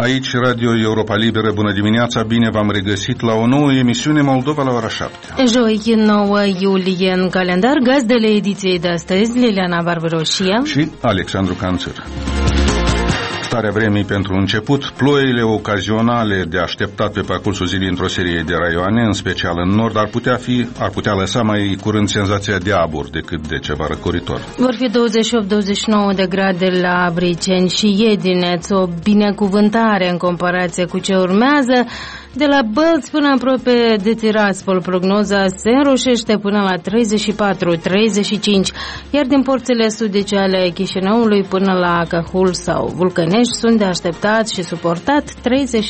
Aici Radio Europa Liberă, bună dimineața, bine v-am regăsit la o nouă emisiune Moldova la ora 7. Joi, 9 iulie în calendar, gazdele ediției de astăzi, Liliana Barbaroșia și Alexandru Canțăr. Starea vremii pentru început, ploile ocazionale de așteptat pe parcursul zilei într-o serie de raioane, în special în nord, ar putea lăsa mai curând senzația de abur decât de ceva răcoritor. Vor fi 28-29 de grade la Briceni și Iedineț, o binecuvântare în comparație cu ce urmează. De la Bălți până aproape de Tiraspol, prognoza se înroșește până la 34-35, iar din porțile sudice ale Chișinăului până la Cahul sau Vulcănești sunt de așteptat și suportat 36-38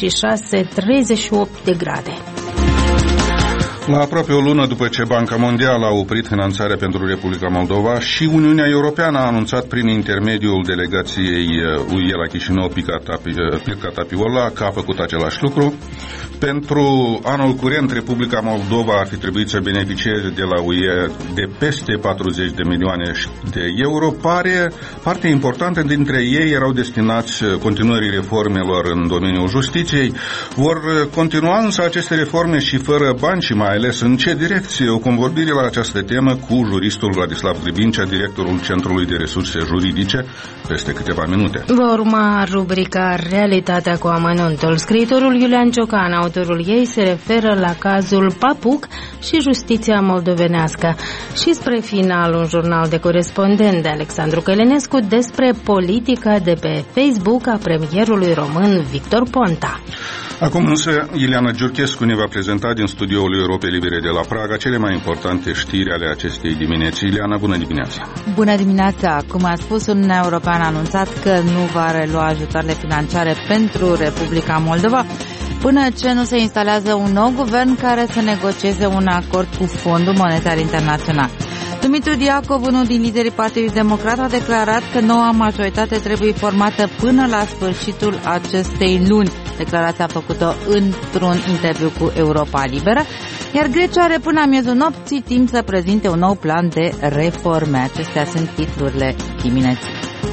de grade. La aproape o lună după ce Banca Mondială a oprit finanțarea pentru Republica Moldova și Uniunea Europeană a anunțat prin intermediul delegației UE la Chișinău, Pirca Tapiola, că a făcut același lucru, pentru anul curent Republica Moldova ar fi trebuit să beneficieze de la UE de peste 40 de milioane de euro. Parte importantă dintre ei erau destinați continuării reformelor în domeniul justiției. Vor continua însă aceste reforme și fără bani și mai ales în ce direcție? O convorbire la această temă cu juristul Vladislav Gribincea, directorul Centrului de Resurse Juridice, peste câteva minute. Va urma rubrica Realitatea cu amănuntul. Scriitorul Iulian Ciocan, autorul ei, se referă la cazul Papuc și justiția moldovenească. Și spre final, un jurnal de corespondent de Alexandru Călinescu despre politica de pe Facebook a premierului român Victor Ponta. Acum însă, Ileana Giurchescu ne va prezenta din studioul Europei Libere de la Praga cele mai importante știri ale acestei dimineți. Ileana, bună dimineața! Bună dimineața! Cum a spus, Uniunea Europeană a anunțat că nu va relua ajutoarele financiare pentru Republica Moldova până ce nu se instalează un nou guvern care să negocieze un acord cu Fondul Monetar Internațional. Dumitru Diacov, unul din liderii Partidului Democrat, a declarat că noua majoritate trebuie formată până la sfârșitul acestei luni. Declarația a făcut-o într-un interviu cu Europa Liberă, iar Grecia are până la miezul nopții timp să prezinte un nou plan de reforme. Acestea sunt titlurile dimineții.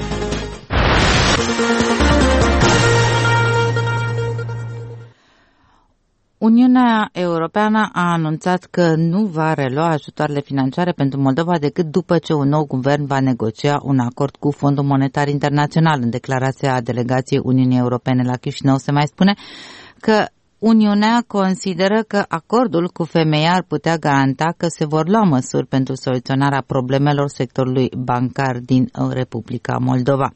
Uniunea Europeană a anunțat că nu va relua ajutoarele financiare pentru Moldova decât după ce un nou guvern va negocia un acord cu Fondul Monetar Internațional. În declarația delegației Uniunii Europene la Chișinău se mai spune că Uniunea consideră că acordul cu FMI ar putea garanta că se vor lua măsuri pentru soluționarea problemelor sectorului bancar din Republica Moldova.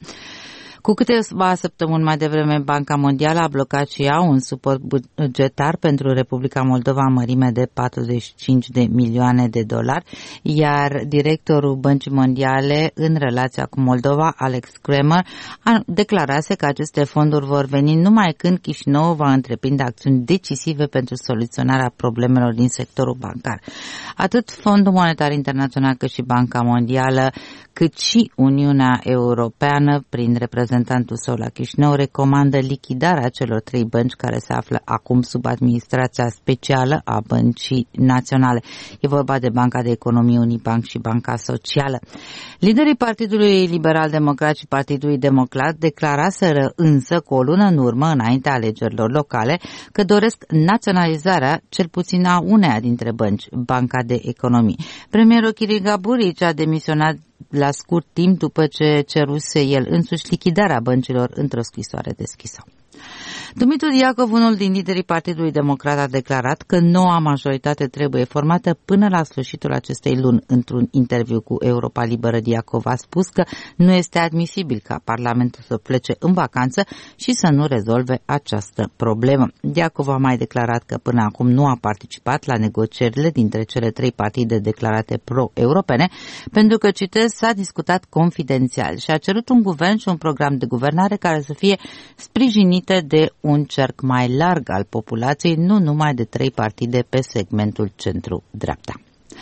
Cu câteva săptămâni mai devreme, Banca Mondială a blocat și ea un suport bugetar pentru Republica Moldova în mărime de 45 de milioane de dolari, iar directorul Băncii Mondiale în relația cu Moldova, Alex Kramer, a declarat că aceste fonduri vor veni numai când Chișinău va întreprinde acțiuni decisive pentru soluționarea problemelor din sectorul bancar. Atât Fondul Monetar Internațional cât și Banca Mondială, cât și Uniunea Europeană, prin reprezentantul său la Chișinău, recomandă lichidarea celor 3 bănci care se află acum sub administrația specială a Băncii Naționale. E vorba de Banca de Economie Unibanc și Banca Socială. Liderii Partidului Liberal Democrat și Partidului Democrat declaraseră însă cu o lună în urmă, înaintea alegerilor locale, că doresc naționalizarea cel puțin a uneia dintre bănci, Banca de Economie. Premierul Chiriga Burici a demisionat la scurt timp după ce ceruse el însuși lichidarea băncilor într-o scrisoare deschisă. Dumitru Diacov, unul din liderii Partidului Democrat, a declarat că noua majoritate trebuie formată până la sfârșitul acestei luni. Într-un interviu cu Europa Liberă, Diacov a spus că nu este admisibil ca Parlamentul să plece în vacanță și să nu rezolve această problemă. Diacov a mai declarat că până acum nu a participat la negocierile dintre cele 3 partide declarate pro-europene, pentru că, citez, s-a discutat confidențial și a cerut un guvern și un program de guvernare care să fie sprijinite de un cerc mai larg al populației, nu numai de 3 partide pe segmentul centru-dreapta.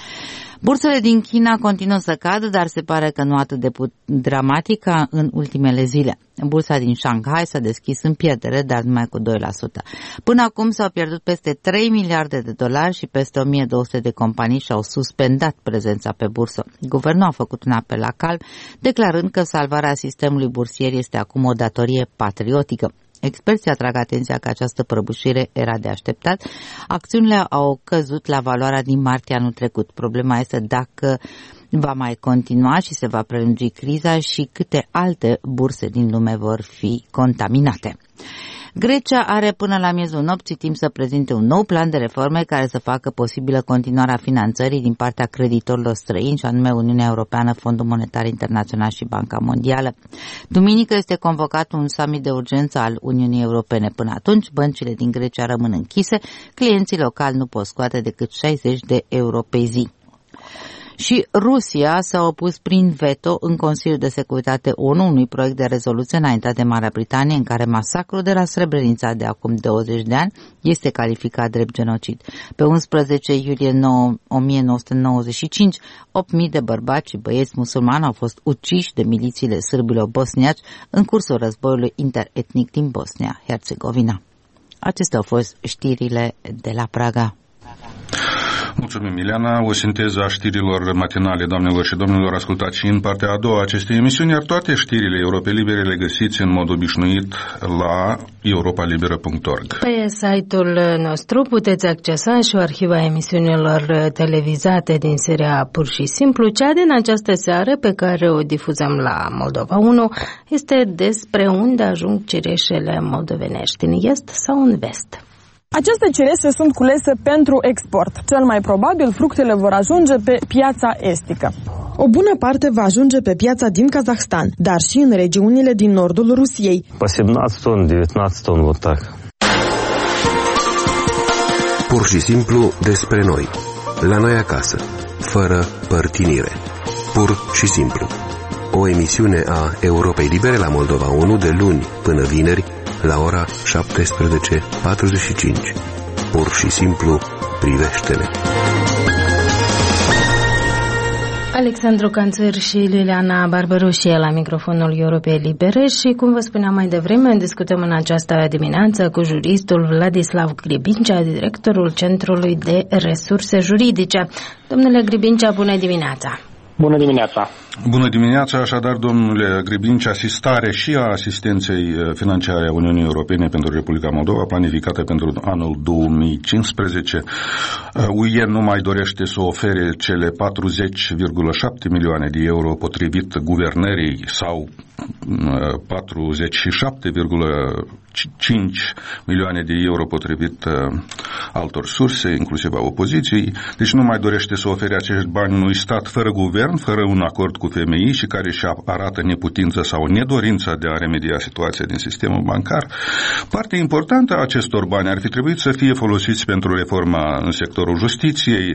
Bursele din China continuă să cadă, dar se pare că nu atât de dramatic ca în ultimele zile. Bursa din Shanghai s-a deschis în pierdere, dar numai cu 2%. Până acum s-au pierdut peste 3 miliarde de dolari și peste 1200 de companii și-au suspendat prezența pe bursă. Guvernul a făcut un apel la calm, declarând că salvarea sistemului bursier este acum o datorie patriotică. Experții atrag atenția că această prăbușire era de așteptat. Acțiunile au căzut la valoarea din martie anul trecut. Problema este dacă va mai continua și se va prelungi criza și câte alte burse din lume vor fi contaminate. Grecia are până la miezul nopții timp să prezinte un nou plan de reforme care să facă posibilă continuarea finanțării din partea creditorilor străini, și anume Uniunea Europeană, Fondul Monetar Internațional și Banca Mondială. Duminică este convocat un summit de urgență al Uniunii Europene. Până atunci, băncile din Grecia rămân închise, clienții locali nu pot scoate decât 60 de euro pe zi. Și Rusia s-a opus prin veto în Consiliul de Securitate ONU unui proiect de rezoluție înaintat de Marea Britanie în care masacrul de la Srebrenica de acum 20 de ani este calificat drept genocid. Pe 11 iulie 1995, 8.000 de bărbați și băieți musulmani au fost uciși de milițiile sârbilor bosniaci în cursul războiului interetnic din Bosnia-Herzegovina. Acestea au fost știrile de la Praga. Mulțumim, Ileana. O sinteză a știrilor matinale, doamnelor și domnilor, ascultați și în partea a doua a acestei emisiuni, iar toate știrile Europei Libere le găsiți în mod obișnuit la europalibera.org. Pe site-ul nostru puteți accesa și o arhiva emisiunilor televizate din seria Pur și Simplu. Cea din această seară, pe care o difuzăm la Moldova 1, este despre unde ajung cireșele moldovenești, în est sau în vest. Aceste cireșe sunt culese pentru export. Cel mai probabil, fructele vor ajunge pe piața estică. O bună parte va ajunge pe piața din Kazahstan, dar și în regiunile din nordul Rusiei. По 17 ton, 19 ton, вот так. Pur și simplu despre noi. La noi acasă, fără părtinire. Pur și simplu. O emisiune a Europei Libere la Moldova 1 de luni până vineri, la ora 17:45. Pur și simplu, privește-ne. Alexandru Canțăr și Liliana Barbaroșie la microfonul Europei Libere și, cum vă spuneam mai devreme, discutăm în această dimineață cu juristul Vladislav Gribincea, directorul Centrului de Resurse Juridice. Domnule Gribincea, bună dimineața! Bună dimineața! Bună dimineața, așadar, domnule Gribincea, asistare și a asistenței financiare a Uniunii Europene pentru Republica Moldova, planificată pentru anul 2015. UE nu mai dorește să ofere cele 40,7 milioane de euro potrivit guvernării sau 47,5 milioane de euro potrivit altor surse, inclusiv a opoziției. Deci nu mai dorește să ofere acești bani unui stat fără guvern, fără un acord cu FMI și care și arată neputința sau nedorința de a remedia situația din sistemul bancar. Partea importantă a acestor bani ar fi trebuit să fie folosiți pentru reforma în sectorul justiției,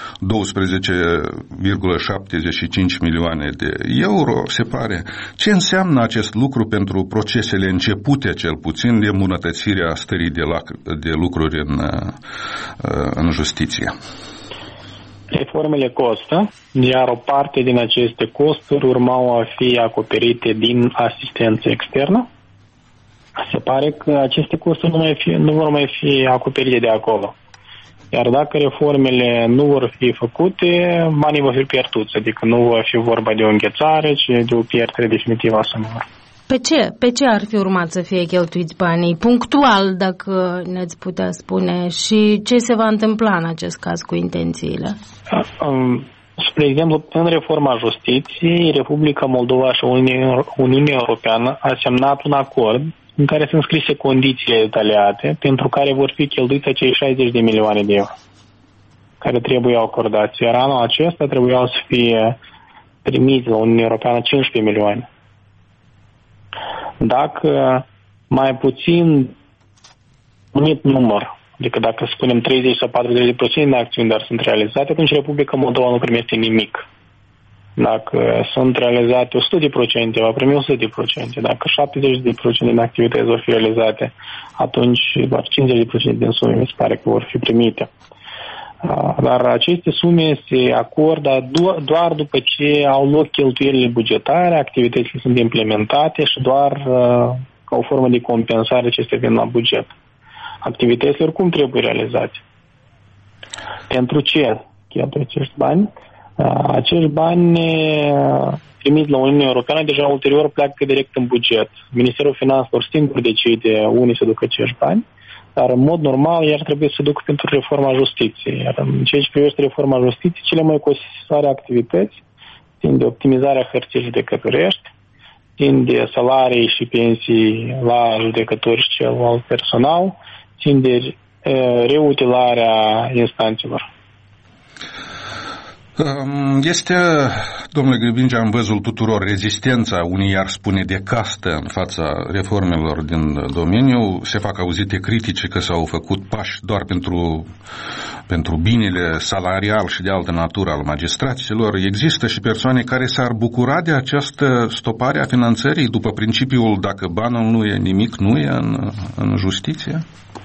12,75 milioane de euro, se pare. Ce înseamnă acest lucru pentru procesele începute, cel puțin, de îmbunătățirea stării de lucruri în justiție? Reformele costă, iar o parte din aceste costuri urmau a fi acoperite din asistență externă. Se pare că aceste costuri nu vor mai fi acoperite de acolo. Iar dacă reformele nu vor fi făcute, banii vor fi pierduți, adică nu va fi vorba de o înghețare, ci de o pierdere definitivă a sumelor. Pe ce ar fi urmat să fie cheltuiți banii? Punctual, dacă ne-ați putea spune, și ce se va întâmpla în acest caz cu intențiile? Spre exemplu, în reforma justiției, Republica Moldova și Uniunea Europeană a semnat un acord în care sunt scrise condițiile detaliate pentru care vor fi cheltuiți acei 60 de milioane de euro care trebuiau acordați. Iar anul acesta trebuiau să fie trimiți la Uniunea Europeană 15 milioane. Dacă mai puțin unit număr, adică dacă spunem 30 sau 40% din acțiuni, dar sunt realizate, atunci Republica Moldova nu primește nimic. Dacă sunt realizate 100%, va primi 100%. Dacă 70% din activități vor fi realizate, atunci doar 50% din sume mi se pare că vor fi primite. Dar aceste sume se acordă doar după ce au loc cheltuielile bugetare, activitățile sunt implementate și doar ca o formă de compensare acestea vin la buget. Activitățile oricum trebuie realizate. Pentru ce cheltuie acești bani? Acești bani trimiți la Uniunea Europeană deja ulterior pleacă direct în buget. Ministerul Finanțelor singur decide unde se duc acești bani, dar în mod normal el trebuie să se ducă pentru reforma justiției. Iar în ceea ce privește reforma justiției, cele mai costisitoare activități țin de optimizarea hărții judecătorești, țin de salarii și pensii la judecători și celălalt personal, țin de reutilarea instanțelor. Este, domnule Grebincea, în văzul tuturor rezistența, unii ar spune de castă în fața reformelor din domeniu. Se fac auzite critice că s-au făcut pași doar pentru binele salarial și de altă natură al magistraților. Există și persoane care s-ar bucura de această stopare a finanțării după principiul dacă banul nu e, nimic nu e în justiție?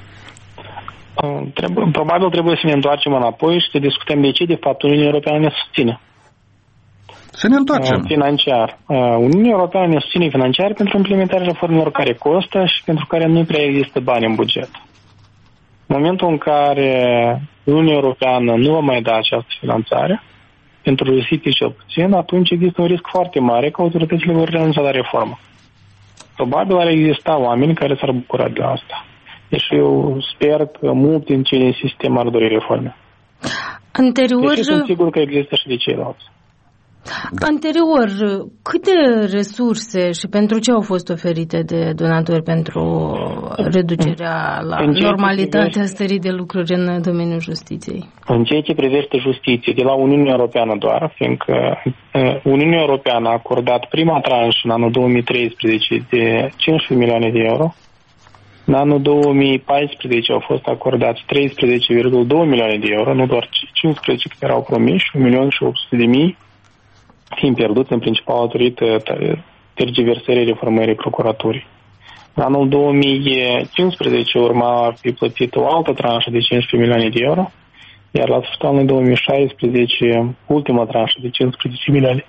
Probabil trebuie să ne întoarcem înapoi și să discutăm de ce de fapt Uniunea Europeană ne susține. Să ne întoarcem. Financiar. Uniunea Europeană ne susține financiar pentru implementarea reformelor care costă și pentru care nu prea există bani în buget. În momentul în care Uniunea Europeană nu va mai da această finanțare, pentru justiție cel puțin, atunci există un risc foarte mare că autoritățile vor renunța la reformă. Probabil ar exista oameni care s-ar bucura de asta. Deci eu sper că mult din cei din sistem ar dori reforme. Anterior... Deci sunt sigur că există și de ceilalți. Da. Anterior, câte resurse și pentru ce au fost oferite de donatori pentru reducerea la normalitatea stării de lucruri în domeniul justiției? În ceea ce privește justiție, de la Uniunea Europeană doar, fiindcă Uniunea Europeană a acordat prima tranșă în anul 2013 de 15 milioane de euro. În anul 2014 au fost acordați 13,2 milioane de euro, nu doar 15 care erau promiși, 1.800.000, fiind pierduți în principal datorită tergiversării reformării procuraturii. În anul 2015 urma fi plătită o altă tranșă de 15 milioane de euro, iar la sfârșitul anului 2016 ultima tranșă de 15 milioane.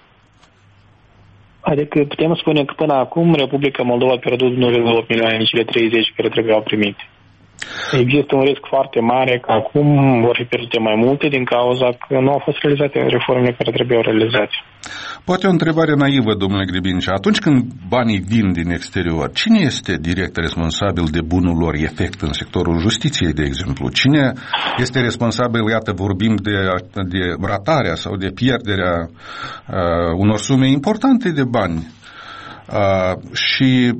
Adică putem spune că până acum Republica Moldova a pierdut 1,8 milioane din cele 30 care trebuiau primite. Există un risc foarte mare că acum vor fi pierdute mai multe din cauza că nu au fost realizate reformele care trebuiau realizate. Poate o întrebare naivă, domnule Grebincea. Atunci când banii vin din exterior, cine este direct responsabil de bunul lor efect în sectorul justiției, de exemplu? Cine este responsabil, iată, vorbim de ratarea sau de pierderea unor sume importante de bani și...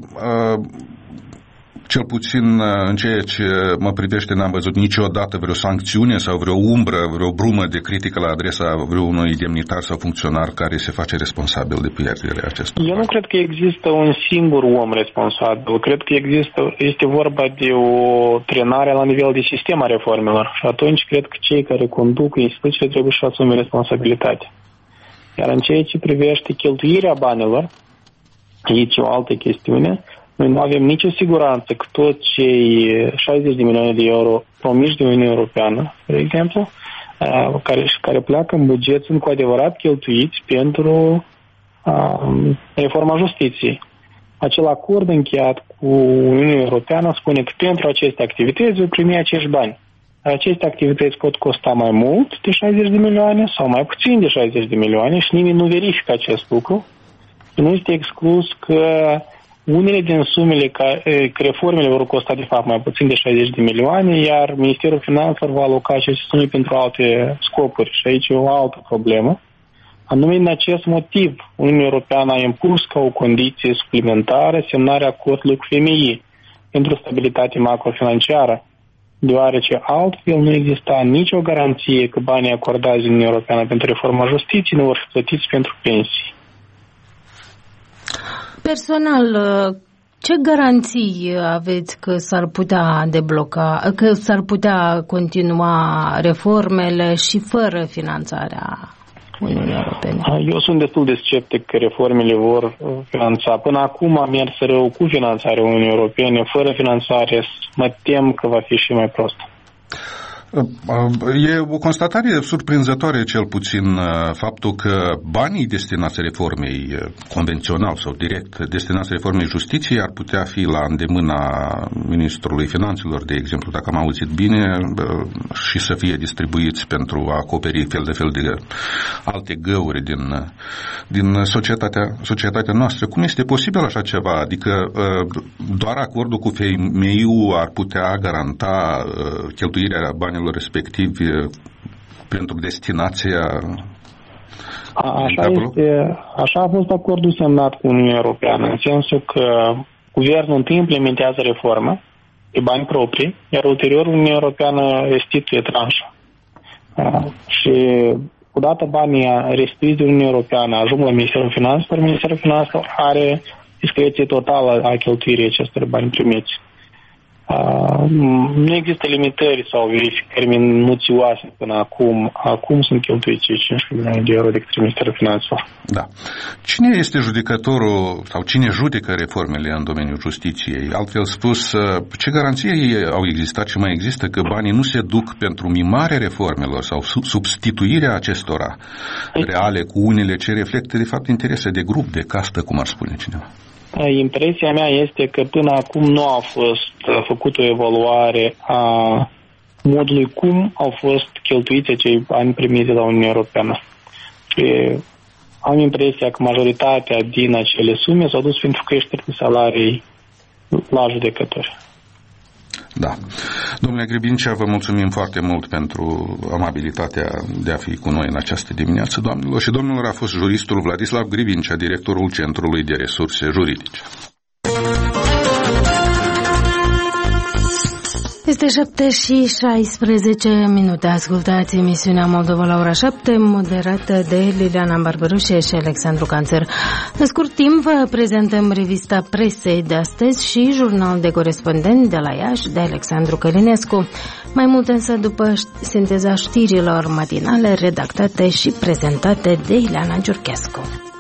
Cel puțin în ceea ce mă privește, n-am văzut niciodată vreo sancțiune sau vreo umbră, vreo brumă de critică la adresa vreunui demnitar sau funcționar care se face responsabil de pierderea acestor. Eu nu cred că există un singur om responsabil. Cred că este vorba de o trenare la nivel de sistem a reformelor. Și atunci cred că cei care conduc instituțiile trebuie să asume responsabilitate. Iar în ceea ce privește cheltuirea banilor, aici o altă chestiune. Noi nu avem nicio siguranță că toți cei 60 de milioane de euro promiși de Uniunea Europeană, de exemplu, care pleacă în buget, sunt cu adevărat cheltuiți pentru reforma justiției. Acel acord încheiat cu Uniunea Europeană spune că pentru aceste activități voi primi acești bani. Aceste activități pot costa mai mult de 60 de milioane sau mai puțin de 60 de milioane și nimeni nu verifică acest lucru. Nu este exclus că unele din sumele că reformele vor costa de fapt mai puțin de 60 de milioane, iar Ministerul Finanțelor va aloca aceste sume pentru alte scopuri. Și aici e o altă problemă. Anume, în acest motiv, Uniunea Europeană a impus ca o condiție suplimentară semnarea acordului cu FMI pentru stabilitate macrofinanciară, deoarece altfel nu exista nicio garanție că banii acordați de Uniunea Europeană pentru reforma justiției nu vor fi plătiți pentru pensii. Personal, ce garanții aveți că s-ar putea debloca, că s-ar putea continua reformele și fără finanțarea Uniunii Europene? Eu sunt destul de sceptic că reformele vor finanța. Până acum a mers rău cu finanțarea Uniunii Europene. Fără finanțare mă tem că va fi și mai prost. E o constatare surprinzătoare, cel puțin, faptul că banii destinați reformei convențional sau direct, destinați reformei justiției, ar putea fi la îndemâna Ministrului Finanțelor, de exemplu, dacă am auzit bine, și să fie distribuiți pentru a acoperi fel de alte găuri din societatea noastră. Cum este posibil așa ceva? Adică doar acordul cu FMI-ul ar putea garanta cheltuirea banilor respectivi pentru destinația. Așa a fost acordul semnat cu Uniunea Europeană, în sensul că guvernul întâi implementează reformă pe bani proprii, iar ulterior Uniunea Europeană restituie tranșa. Și odată banii restituiți de Uniunea Europeană ajung la Ministerul Finanțelor, Ministerul Finanțelor are discreție totală a cheltuirii acestor bani primiți. Nu există limitări sau verificări minuțioase până acum. Acum sunt cheltuiți 5 milioane de euro de către Ministerul Finanțelor. Da. Cine este judecătorul sau cine judecă reformele în domeniul justiției? Altfel spus, ce garanție au existat și mai există că banii nu se duc pentru mimarea reformelor sau substituirea acestora reale cu unele ce reflectă de fapt interese de grup, de castă, cum ar spune cineva? Impresia mea este că până acum nu a fost făcută o evaluare a modului cum au fost cheltuiți acei bani primiți de la Uniunea Europeană. Și am impresia că majoritatea din acele sume s-au dus pentru creșteri de salarii la judecători. Da. Domnule Gribincea, vă mulțumim foarte mult pentru amabilitatea de a fi cu noi în această dimineață, doamnelor și domnilor. A fost juristul Vladislav Gribincea, directorul Centrului de Resurse Juridice. Este 7:16. Ascultați emisiunea Moldova la ora 7, moderată de Liliana Barberușe și Alexandru Canțăr. În scurt timp vă prezentăm revista presei de astăzi și jurnal de corespondent de la Iași de Alexandru Călinescu. Mai mult însă după sinteza știrilor matinale redactate și prezentate de Ileana Giurchescu.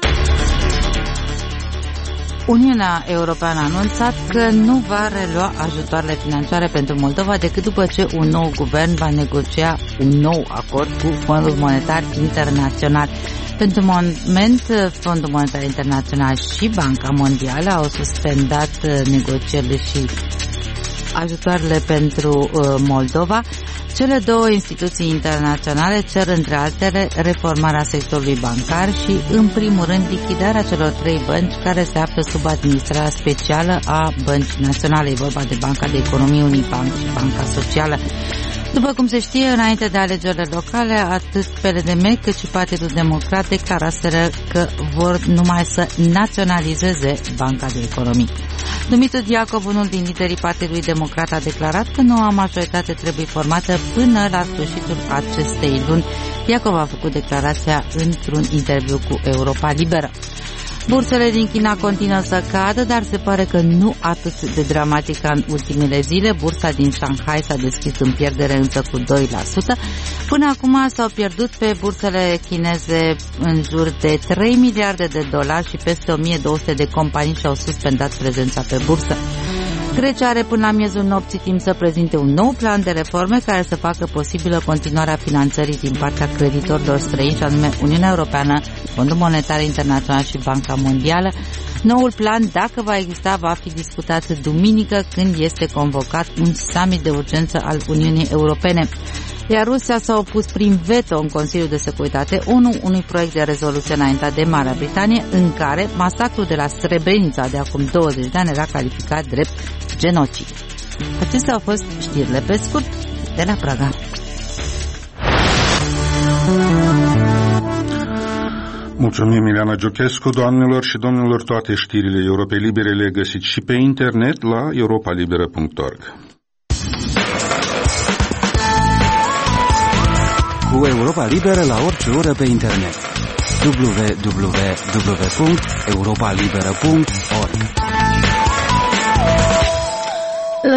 Uniunea Europeană a anunțat că nu va relua ajutoarele financiare pentru Moldova decât după ce un nou guvern va negocia un nou acord cu Fondul Monetar Internațional. Pentru moment, Fondul Monetar Internațional și Banca Mondială au suspendat negocierile și ajutoarele pentru Moldova. Cele două instituții internaționale cer, între altele, reformarea sectorului bancar și, în primul rând, lichidarea celor 3 bănci care se află sub administrarea specială a Băncii Naționale. E vorba de Banca de Economie Unibank și Banca Socială. După cum se știe, înainte de alegerile locale, atât PLDM cât și Partidul Democrat declaraseră că vor numai să naționalizeze Banca de Economie. Dumitru Diacov, unul din liderii Partidului Democrat, a declarat că noua majoritate trebuie formată până la sfârșitul acestei luni. Diacov a făcut declarația într-un interviu cu Europa Liberă. Bursele din China continuă să cadă, dar se pare că nu atât de dramatic ca în ultimele zile. Bursa din Shanghai s-a deschis în pierdere însă cu 2%. Până acum s-au pierdut pe bursele chineze în jur de 3 miliarde de dolari și peste 1200 de companii și-au suspendat prezența pe bursă. Grecia are până la miezul nopții timp să prezinte un nou plan de reforme care să facă posibilă continuarea finanțării din partea creditorilor străini, și anume Uniunea Europeană, Fondul Monetar Internațional și Banca Mondială. Noul plan, dacă va exista, va fi discutat duminică, când este convocat un summit de urgență al Uniunii Europene. Iar Rusia s-a opus prin veto în Consiliul de Securitate ONU unui proiect de rezoluție înaintat de Marea Britanie, în care masacrul de la Srebrenica de acum 20 de ani era calificat drept genocid. Acestea au fost știrile pe scurt de la Praga. Mulțumim, Ileana Giurchescu. Doamnelor și domnilor, toate știrile Europei Libere le găsiți și pe internet la europalibera.org. Cu Europa Liberă la orice oră pe internet. www.europalibera.org. La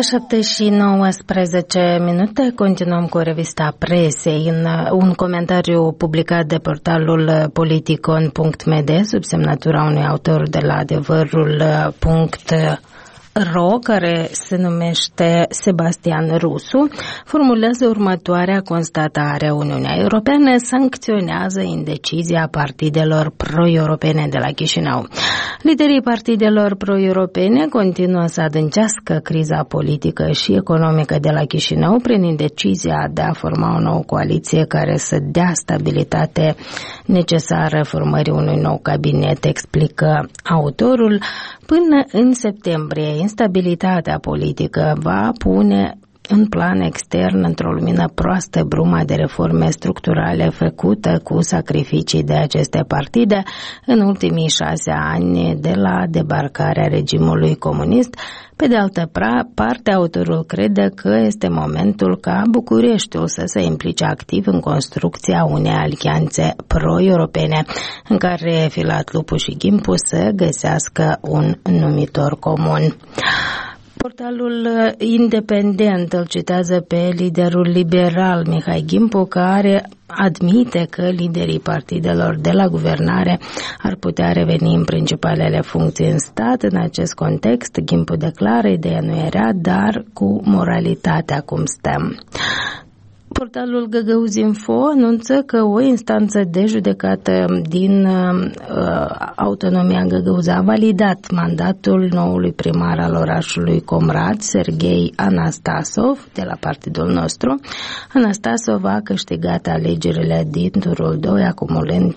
7:19 continuăm cu revista presei. În un comentariu publicat de portalul politicon.md sub semnătura unui autor de la adevărul.ro, RO, care se numește Sebastian Rusu, formulează următoarea constatare: Uniunea Europeană sancționează indecizia partidelor pro-europene de la Chișinău. Liderii partidelor pro-europene continuă să adâncească criza politică și economică de la Chișinău prin indecizia de a forma o nouă coaliție care să dea stabilitate necesară formării unui nou cabinet, explică autorul. Până în septembrie, instabilitatea politică va pune în plan extern într-o lumină proastă bruma de reforme structurale făcută cu sacrificii de aceste partide în ultimii 6 ani de la debarcarea regimului comunist. Pe de altă parte, autorul crede că este momentul ca Bucureștiul să se implice activ în construcția unei alianțe pro-europene în care Filat Lupu și Ghimpu să găsească un numitor comun. Portalul Independent îl citează pe liderul liberal Mihai Ghimpu, care admite că liderii partidelor de la guvernare ar putea reveni în principalele funcții în stat. În acest context, Ghimpu declară: ideea nu era, dar cu moralitatea cum stăm. Portalul Găgăuzi.info anunță că o instanță de judecată din Autonomia Găgăuzi a validat mandatul noului primar al orașului Comrat, Serghei Anastasov, de la partidul nostru. Anastasov a câștigat alegerile din turul 2, acumulând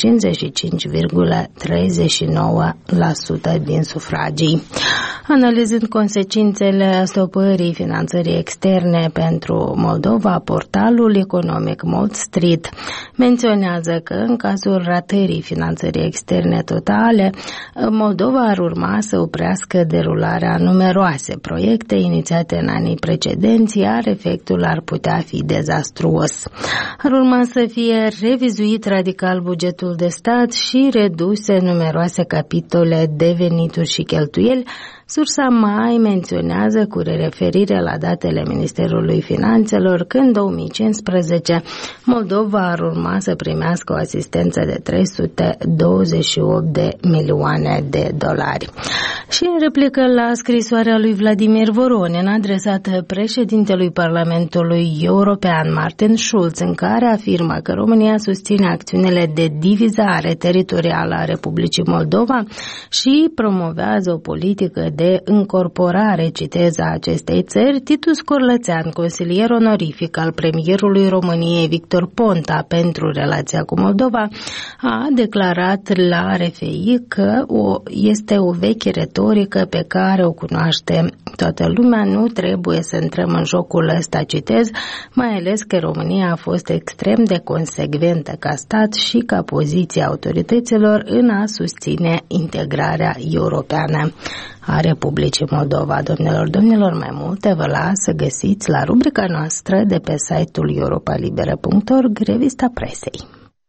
55,39% din sufragii. Analizând consecințele stopării finanțării externe pentru Moldova, portalul economic Wall Street menționează că în cazul ratării finanțării externe totale, Moldova ar urma să oprească derularea numeroase proiecte inițiate în anii precedenți, iar efectul ar putea fi dezastruos. Ar urma să fie revizuit radical bugetul de stat și reduse numeroase capitole de venituri și cheltuieli. Sursa mai menționează cu referire la datele Ministerului Finanțelor că în 2015 Moldova ar urma să primească o asistență de 328 de milioane de dolari. Și în replică la scrisoarea lui Vladimir Voronin adresată președintelui Parlamentului European Martin Schulz, în care afirmă că România susține acțiunile de divizare teritorială a Republicii Moldova și promovează o politică de încorporare, citez, a acestei țări, Titus Corlățean, consilier onorific al premierului României Victor Ponta pentru relația cu Moldova, a declarat la RFI că este o veche retorică pe care o cunoaște toată lumea, nu trebuie să intrăm în jocul ăsta, citez, mai ales că România a fost extrem de consecventă ca stat și ca poziția autorităților în a susține integrarea europeană a Republicii Moldova. Domnilor, mai multe vă las să găsiți la rubrica noastră de pe site-ul europalibera.org, revista presei.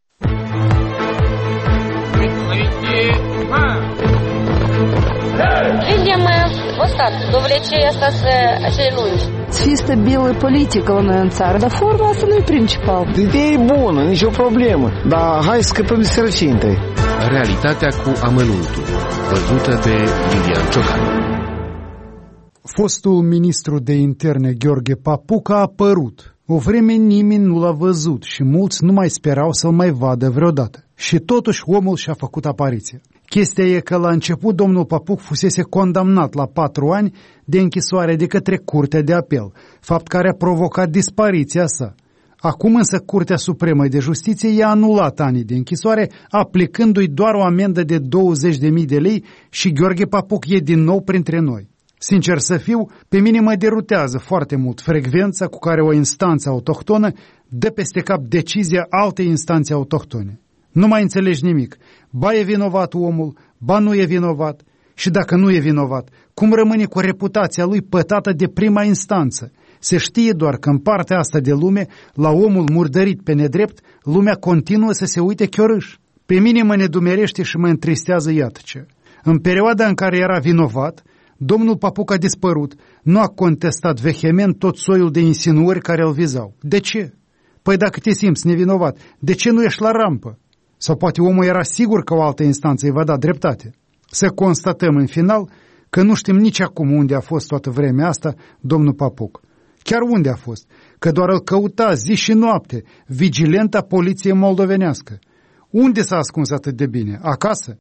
Видим остаток, довлечение остаться acele lungi. Să fie stabilă politică la noi în țară, dar forma asta nu e principal. Ideea e bună, nicio problemă, dar hai să scăpăm de sărăcie întâi. Realitatea cu amănuntul, văzută de Lilian Ciocan. Fostul ministru de interne Gheorghe Papuca a apărut. O vreme nimeni nu l-a văzut și mulți nu mai sperau să-l mai vadă vreodată. Și totuși omul și-a făcut apariția. Chestia e că la început domnul Papuc fusese condamnat la 4 ani de închisoare de către Curtea de Apel, fapt care a provocat dispariția sa. Acum însă Curtea Supremă de Justiție i-a anulat anii de închisoare, aplicându-i doar o amendă de 20.000 de lei și Gheorghe Papuc e din nou printre noi. Sincer să fiu, pe mine mă derutează foarte mult frecvența cu care o instanță autohtonă dă peste cap decizia altei instanțe autohtone. Nu mai înțelegi nimic. Ba e vinovat omul, ba nu e vinovat. Și dacă nu e vinovat, cum rămâne cu reputația lui pătată de prima instanță? Se știe doar că în partea asta de lume, la omul murdărit pe nedrept, lumea continuă să se uite chiorâș. Pe mine mă nedumerește și mă întristează iată ce. În perioada în care era vinovat, domnul Papuc a dispărut, nu a contestat vehement tot soiul de insinuări care îl vizau. De ce? Păi dacă te simți nevinovat, de ce nu ești la rampă? Sau poate omul era sigur că o altă instanță îi va da dreptate. Să constatăm în final Că nu știm nici acum unde a fost toată vremea asta domnul Papuc. Chiar unde a fost? Că doar îl căuta zi și noapte vigilenta poliției moldovenească. Unde s-a ascuns atât de bine? Acasă?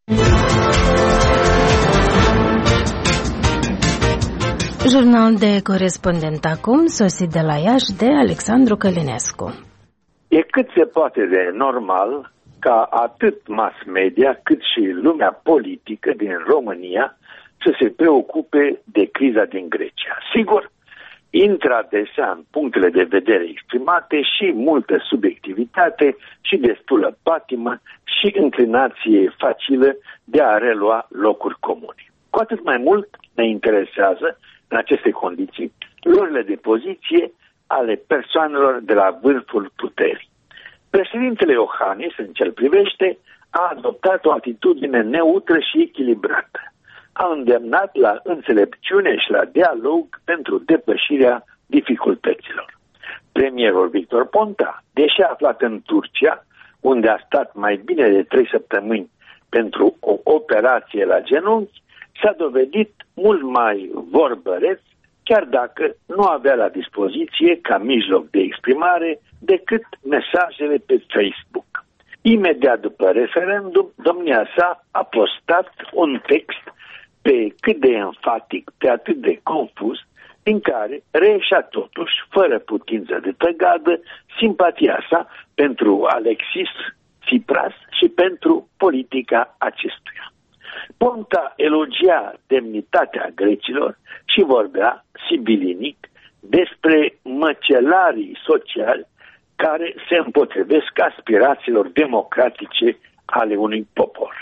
Jurnal de corespondent acum, sosit de la Iași de Alexandru Călinescu. E cât se poate de normal ca atât mass media cât și lumea politică din România să se preocupe de criza din Grecia. Sigur, intră adesea în punctele de vedere exprimate și multă subiectivitate și destulă patimă și înclinație facilă de a relua locuri comune. Cu atât mai mult ne interesează, în aceste condiții, luările de poziție ale persoanelor de la vârful puterii. Președintele Iohannis, în ce-l privește, a adoptat o atitudine neutră și echilibrată. A îndemnat la înțelepciune și la dialog pentru depășirea dificultăților. Premierul Victor Ponta, deși aflat în Turcia, unde a stat mai bine de 3 săptămâni pentru o operație la genunchi, s-a dovedit mult mai vorbăreț, chiar dacă nu avea la dispoziție ca mijloc de exprimare decât mesajele pe Facebook. Imediat după referendum, domnia sa a postat un text pe cât de enfatic, pe atât de confuz, din care reieșea totuși, fără putință de tăgadă, simpatia sa pentru Alexis Tsipras și pentru politica acestuia. Ponta elogia demnitatea grecilor și vorbea sibilinic despre măcelarii sociali care se împotrivesc aspirațiilor democratice ale unui popor.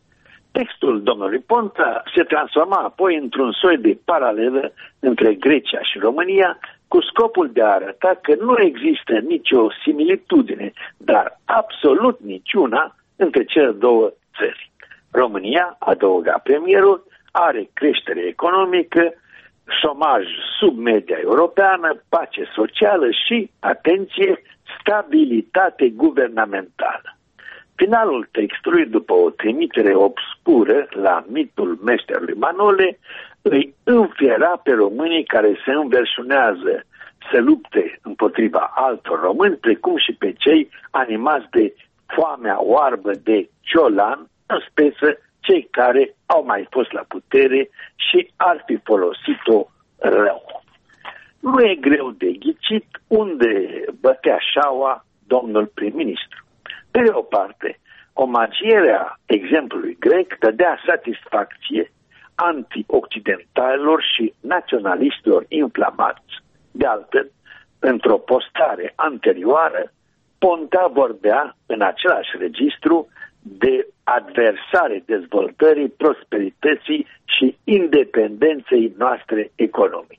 Textul domnului Ponta se transforma apoi într-un soi de paralelă între Grecia și România, cu scopul de a arăta că nu există nicio similitudine, dar absolut niciuna, între cele două țări. România, adăuga premierul, are creștere economică, șomaj sub media europeană, pace socială și, atenție, stabilitate guvernamentală. Finalul textului, după o trimitere obscură la mitul meșterului Manole, îi înfiera pe românii care se înverșunează să lupte împotriva altor români, precum și pe cei animați de foamea oarbă de Ciolan, în speță cei care au mai fost la putere și ar fi folosit-o rău. Nu e greu de ghicit unde bătea șaua domnul prim-ministru. Pe de o parte, omagierea exemplului grec dădea satisfacție anti-occidentalilor și naționalistilor inflamați. De altfel, într-o postare anterioară, Ponta vorbea în același registru de adversare dezvoltării, prosperității și independenței noastre economice.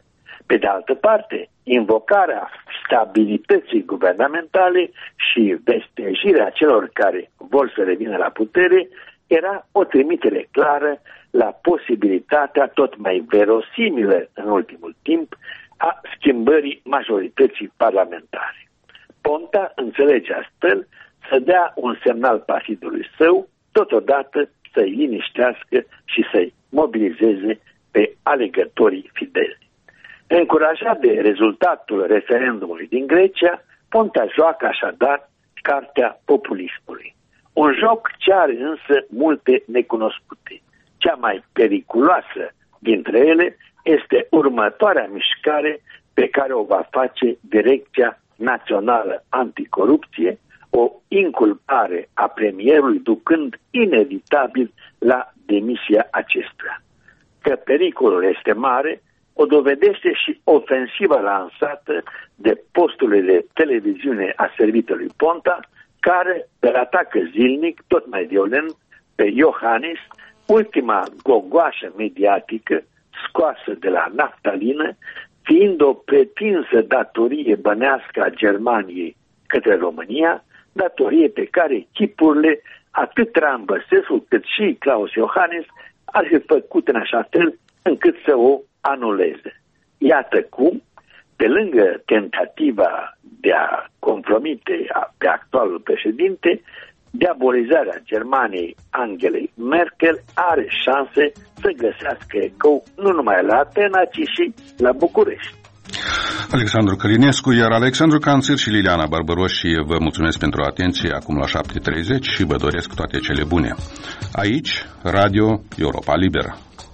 Pe de altă parte, invocarea stabilității guvernamentale și vestejirea celor care vor să revină la putere era o trimitere clară la posibilitatea tot mai verosimilă în ultimul timp a schimbării majorității parlamentare. Ponta înțelege astfel să dea un semnal partidului său, totodată să-i liniștească și să-i mobilizeze pe alegătorii fideli. Încurajat de rezultatul referendumului din Grecia, Ponta joacă așadar cartea populismului. Un joc ce are însă multe necunoscute. Cea mai periculoasă dintre ele este următoarea mișcare pe care o va face Direcția Națională Anticorupție, o inculpare a premierului ducând inevitabil la demisia acestuia. Că pericolul este mare, o dovedește și ofensiva lansată de posturile de televiziune a servitului Ponta, care îl atacă zilnic, tot mai violent, pe Iohannis, ultima gogoașă mediatică scoasă de la naftalină, fiind o pretinsă datorie bănească a Germaniei către România, datorie pe care chipurile, atât Traian Băsescu cât și Klaus Iohannis, ar fi făcut în așa fel încât să o anuleze. Iată cum, pe lângă tentativa de a compromite pe actualul președinte, diabolizarea Germaniei Angelei Merkel are șanse să găsească ecou nu numai la Atena, ci și la București. Alexandru Călinescu, iar Alexandru Canțir și Liliana Barbăroși vă mulțumesc pentru atenție acum la 7:30 și vă doresc toate cele bune. Aici, Radio Europa Liberă.